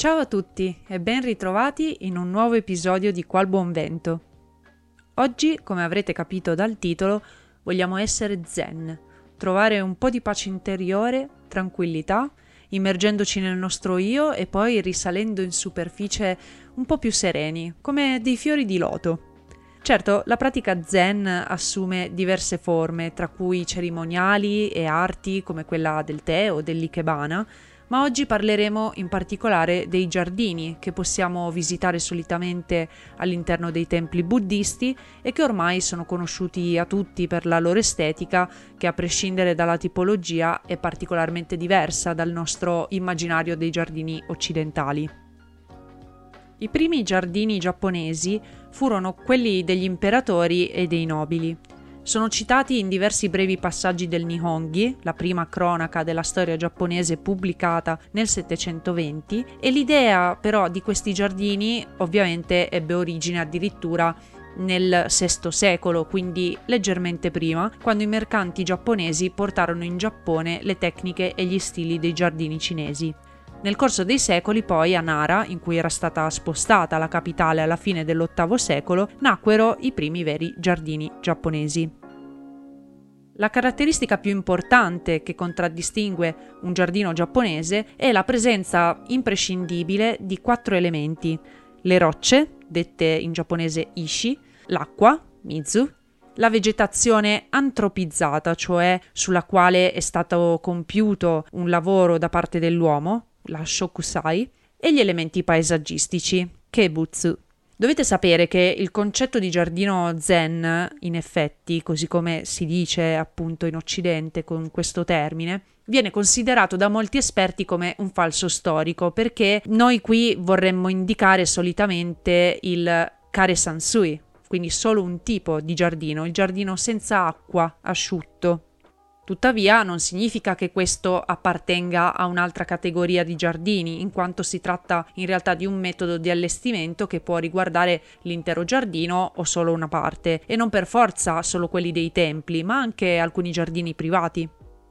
Ciao a tutti e ben ritrovati in un nuovo episodio di Qual Buon Vento. Oggi, come avrete capito dal titolo, vogliamo essere zen, trovare un po' di pace interiore, tranquillità, immergendoci nel nostro io e poi risalendo in superficie un po' più sereni, come dei fiori di loto. Certo, la pratica zen assume diverse forme, tra cui cerimoniali e arti come quella del tè o dell'ikebana, ma oggi parleremo in particolare dei giardini che possiamo visitare solitamente all'interno dei templi buddisti e che ormai sono conosciuti a tutti per la loro estetica, che a prescindere dalla tipologia è particolarmente diversa dal nostro immaginario dei giardini occidentali. I primi giardini giapponesi furono quelli degli imperatori e dei nobili. Sono citati in diversi brevi passaggi del Nihongi, la prima cronaca della storia giapponese pubblicata nel 720, e l'idea però di questi giardini ovviamente ebbe origine addirittura nel VI secolo, quindi leggermente prima, quando i mercanti giapponesi portarono in Giappone le tecniche e gli stili dei giardini cinesi. Nel corso dei secoli poi a Nara, in cui era stata spostata la capitale alla fine dell'VIII secolo, nacquero i primi veri giardini giapponesi. La caratteristica più importante che contraddistingue un giardino giapponese è la presenza imprescindibile di 4 elementi: le rocce, dette in giapponese ishi, l'acqua, mizu, la vegetazione antropizzata, cioè sulla quale è stato compiuto un lavoro da parte dell'uomo, la shokusai, e gli elementi paesaggistici, kebutsu. Dovete sapere che il concetto di giardino zen, in effetti, così come si dice appunto in Occidente con questo termine, viene considerato da molti esperti come un falso storico, perché noi qui vorremmo indicare solitamente il kare sansui, quindi solo un tipo di giardino, il giardino senza acqua, asciutto. Tuttavia non significa che questo appartenga a un'altra categoria di giardini, in quanto si tratta in realtà di un metodo di allestimento che può riguardare l'intero giardino o solo una parte, e non per forza solo quelli dei templi, ma anche alcuni giardini privati.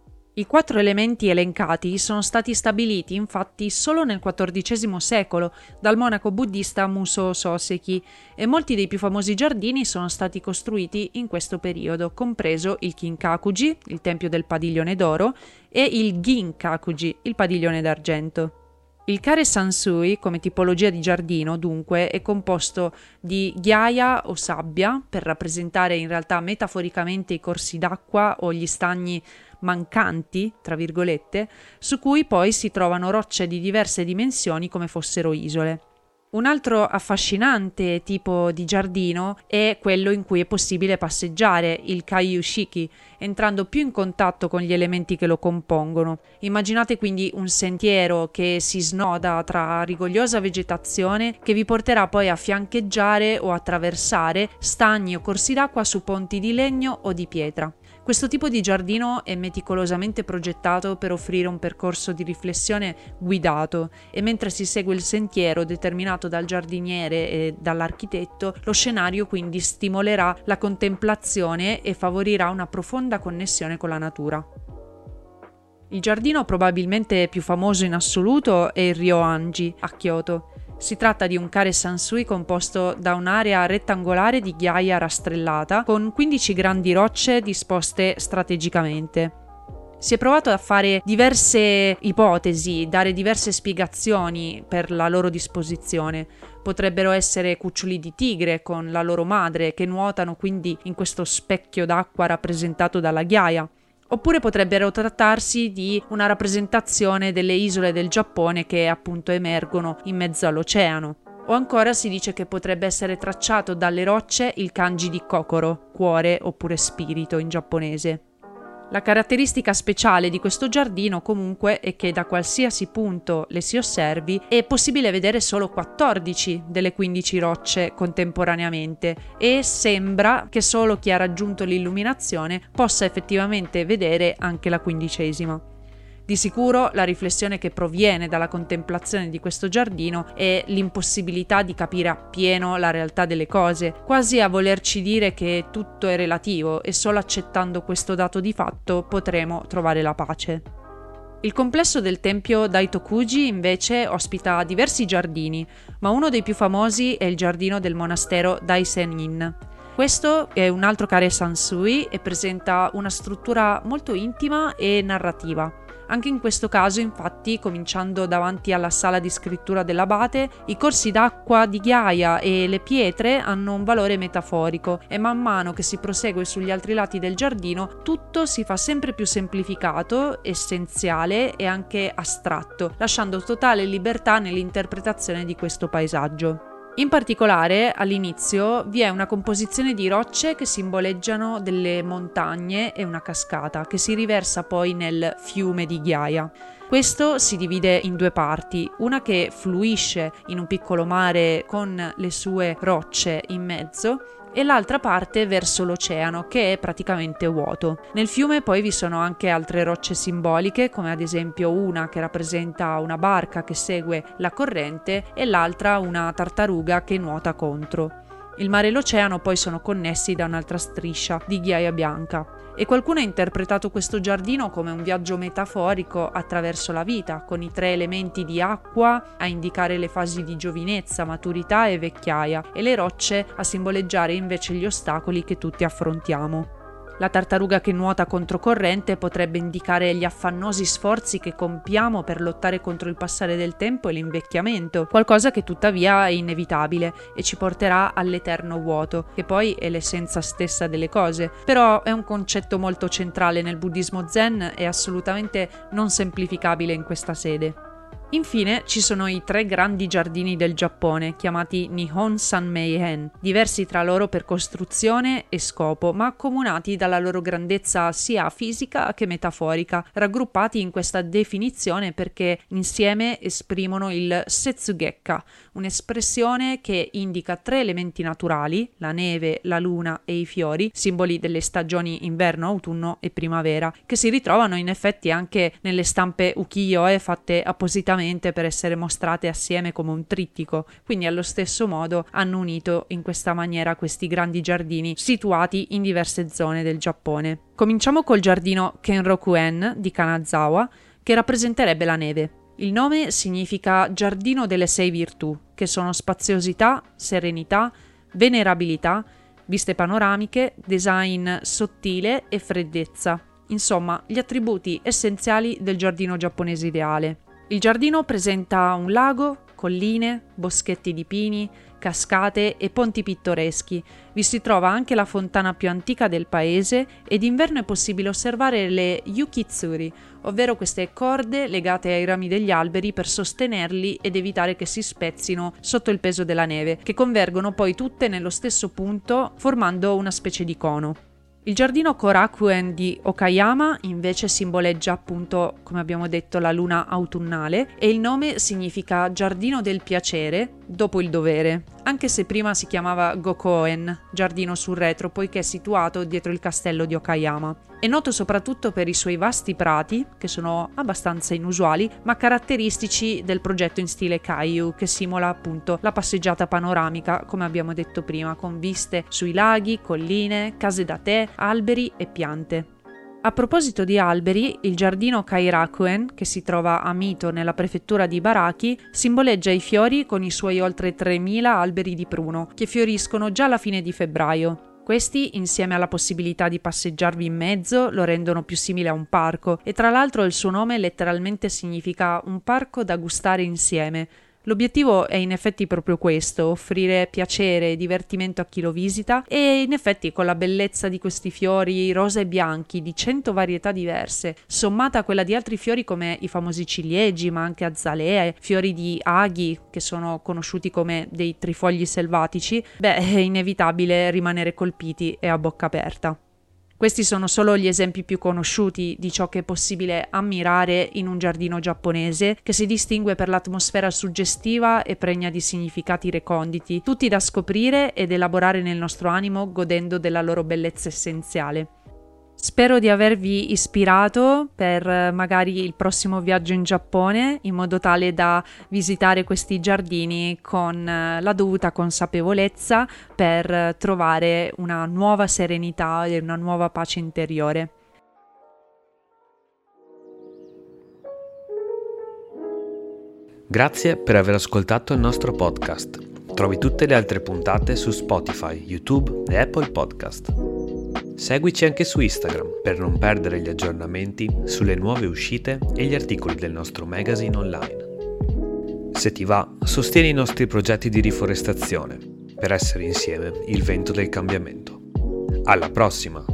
I 4 elementi elencati sono stati stabiliti infatti solo nel XIV secolo dal monaco buddista Musō Soseki, e molti dei più famosi giardini sono stati costruiti in questo periodo, compreso il Kinkakuji, il tempio del padiglione d'oro, e il Ginkakuji, il padiglione d'argento. Il kare sansui, come tipologia di giardino, dunque, è composto di ghiaia o sabbia, per rappresentare in realtà metaforicamente i corsi d'acqua o gli stagni mancanti, tra virgolette, su cui poi si trovano rocce di diverse dimensioni come fossero isole. Un altro affascinante tipo di giardino è quello in cui è possibile passeggiare, il Kaiushiki, entrando più in contatto con gli elementi che lo compongono. Immaginate quindi un sentiero che si snoda tra rigogliosa vegetazione che vi porterà poi a fiancheggiare o attraversare stagni o corsi d'acqua su ponti di legno o di pietra. Questo tipo di giardino è meticolosamente progettato per offrire un percorso di riflessione guidato, e mentre si segue il sentiero determinato dal giardiniere e dall'architetto, lo scenario quindi stimolerà la contemplazione e favorirà una profonda connessione con la natura. Il giardino probabilmente più famoso in assoluto è il Ryoanji a Kyoto. Si tratta di un kare sansui composto da un'area rettangolare di ghiaia rastrellata con 15 grandi rocce disposte strategicamente. Si è provato a fare diverse ipotesi, dare diverse spiegazioni per la loro disposizione. Potrebbero essere cuccioli di tigre con la loro madre che nuotano quindi in questo specchio d'acqua rappresentato dalla ghiaia. Oppure potrebbero trattarsi di una rappresentazione delle isole del Giappone che appunto emergono in mezzo all'oceano. O ancora si dice che potrebbe essere tracciato dalle rocce il kanji di Kokoro, cuore oppure spirito in giapponese. La caratteristica speciale di questo giardino comunque è che da qualsiasi punto le si osservi è possibile vedere solo 14 delle 15 rocce contemporaneamente, e sembra che solo chi ha raggiunto l'illuminazione possa effettivamente vedere anche la 15ª. Di sicuro la riflessione che proviene dalla contemplazione di questo giardino è l'impossibilità di capire appieno la realtà delle cose, quasi a volerci dire che tutto è relativo e solo accettando questo dato di fatto potremo trovare la pace. Il complesso del tempio Daitokuji invece ospita diversi giardini, ma uno dei più famosi è il giardino del monastero Daisen-in. Questo è un altro kare sansui e presenta una struttura molto intima e narrativa. Anche in questo caso, infatti, cominciando davanti alla sala di scrittura dell'abate, i corsi d'acqua di ghiaia e le pietre hanno un valore metaforico e man mano che si prosegue sugli altri lati del giardino, tutto si fa sempre più semplificato, essenziale e anche astratto, lasciando totale libertà nell'interpretazione di questo paesaggio. In particolare, all'inizio vi è una composizione di rocce che simboleggiano delle montagne e una cascata che si riversa poi nel fiume di ghiaia. Questo si divide in due parti, una che fluisce in un piccolo mare con le sue rocce in mezzo e l'altra parte verso l'oceano, che è praticamente vuoto. Nel fiume poi vi sono anche altre rocce simboliche, come ad esempio una che rappresenta una barca che segue la corrente e l'altra una tartaruga che nuota contro. Il mare e l'oceano poi sono connessi da un'altra striscia di ghiaia bianca. E qualcuno ha interpretato questo giardino come un viaggio metaforico attraverso la vita, con i 3 elementi di acqua a indicare le fasi di giovinezza, maturità e vecchiaia, e le rocce a simboleggiare invece gli ostacoli che tutti affrontiamo. La tartaruga che nuota controcorrente potrebbe indicare gli affannosi sforzi che compiamo per lottare contro il passare del tempo e l'invecchiamento, qualcosa che tuttavia è inevitabile e ci porterà all'eterno vuoto, che poi è l'essenza stessa delle cose. Però è un concetto molto centrale nel buddismo zen e assolutamente non semplificabile in questa sede. Infine ci sono i 3 grandi giardini del Giappone, chiamati Nihon Sanmei-hen, diversi tra loro per costruzione e scopo, ma accomunati dalla loro grandezza sia fisica che metaforica, raggruppati in questa definizione perché insieme esprimono il Setsugekka, un'espressione che indica 3 elementi naturali, la neve, la luna e i fiori, simboli delle stagioni inverno, autunno e primavera, che si ritrovano in effetti anche nelle stampe ukiyo-e fatte appositamente per essere mostrate assieme come un trittico, quindi allo stesso modo hanno unito in questa maniera questi grandi giardini situati in diverse zone del Giappone. Cominciamo col giardino Kenroku-en di Kanazawa, che rappresenterebbe la neve. Il nome significa giardino delle 6 virtù, che sono spaziosità, serenità, venerabilità, viste panoramiche, design sottile e freddezza. Insomma, gli attributi essenziali del giardino giapponese ideale. Il giardino presenta un lago, colline, boschetti di pini, cascate e ponti pittoreschi. Vi si trova anche la fontana più antica del paese e d'inverno è possibile osservare le yukitsuri, ovvero queste corde legate ai rami degli alberi per sostenerli ed evitare che si spezzino sotto il peso della neve, che convergono poi tutte nello stesso punto formando una specie di cono. Il giardino Korakuen di Okayama invece simboleggia appunto, come abbiamo detto, la luna autunnale e il nome significa giardino del piacere dopo il dovere, anche se prima si chiamava Gokoen, giardino sul retro, poiché è situato dietro il castello di Okayama. È noto soprattutto per i suoi vasti prati, che sono abbastanza inusuali, ma caratteristici del progetto in stile Kaiyu, che simula appunto la passeggiata panoramica, come abbiamo detto prima, con viste sui laghi, colline, case da tè, alberi e piante. A proposito di alberi, il giardino Kairakuen, che si trova a Mito nella prefettura di Ibaraki, simboleggia i fiori con i suoi oltre 3000 alberi di pruno, che fioriscono già alla fine di febbraio. Questi, insieme alla possibilità di passeggiarvi in mezzo, lo rendono più simile a un parco e tra l'altro il suo nome letteralmente significa un parco da gustare insieme. L'obiettivo è in effetti proprio questo, offrire piacere e divertimento a chi lo visita e in effetti con la bellezza di questi fiori rosa e bianchi di 100 varietà diverse, sommata a quella di altri fiori come i famosi ciliegi, ma anche azalee, fiori di aghi che sono conosciuti come dei trifogli selvatici, è inevitabile rimanere colpiti e a bocca aperta. Questi sono solo gli esempi più conosciuti di ciò che è possibile ammirare in un giardino giapponese, che si distingue per l'atmosfera suggestiva e pregna di significati reconditi, tutti da scoprire ed elaborare nel nostro animo godendo della loro bellezza essenziale. Spero di avervi ispirato per magari il prossimo viaggio in Giappone, in modo tale da visitare questi giardini con la dovuta consapevolezza per trovare una nuova serenità e una nuova pace interiore. Grazie per aver ascoltato il nostro podcast. Trovi tutte le altre puntate su Spotify, YouTube e Apple Podcast. Seguici anche su Instagram per non perdere gli aggiornamenti sulle nuove uscite e gli articoli del nostro magazine online. Se ti va, sostieni i nostri progetti di riforestazione per essere insieme il vento del cambiamento. Alla prossima!